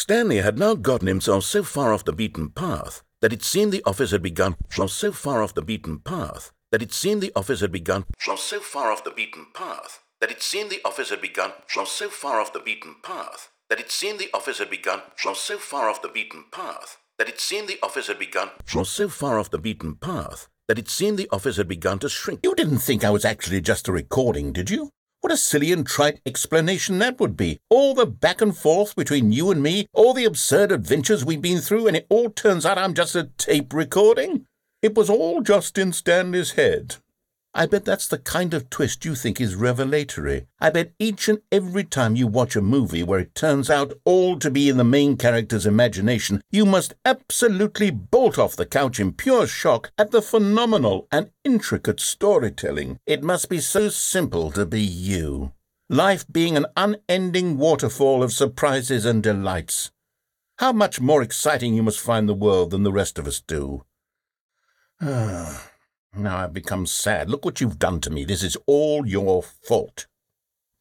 Stanley had now gotten himself so far off the beaten path that it seemed the office had begun so far off the beaten path that it seemed the office had begun so far off the beaten path that it seemed the office had begun so far off the beaten path that it seemed the office had begun so far off the beaten path that it seemed the office had begun so far off the beaten path that it seemed the office had begun to shrink. You didn't think I was actually just a recording, did you? What a silly and trite explanation that would be. All the back and forth between you and me, all the absurd adventures we've been through, and it all turns out I'm just a tape recording? It was all just in Stanley's head. I bet that's the kind of twist you think is revelatory. I bet each and every time you watch a movie where it turns out all to be in the main character's imagination, you must absolutely bolt off the couch in pure shock at the phenomenal and intricate storytelling. It must be so simple to be you. Life being an unending waterfall of surprises and delights. How much more exciting you must find the world than the rest of us do. Now I've become sad. Look what you've done to me. This is all your fault.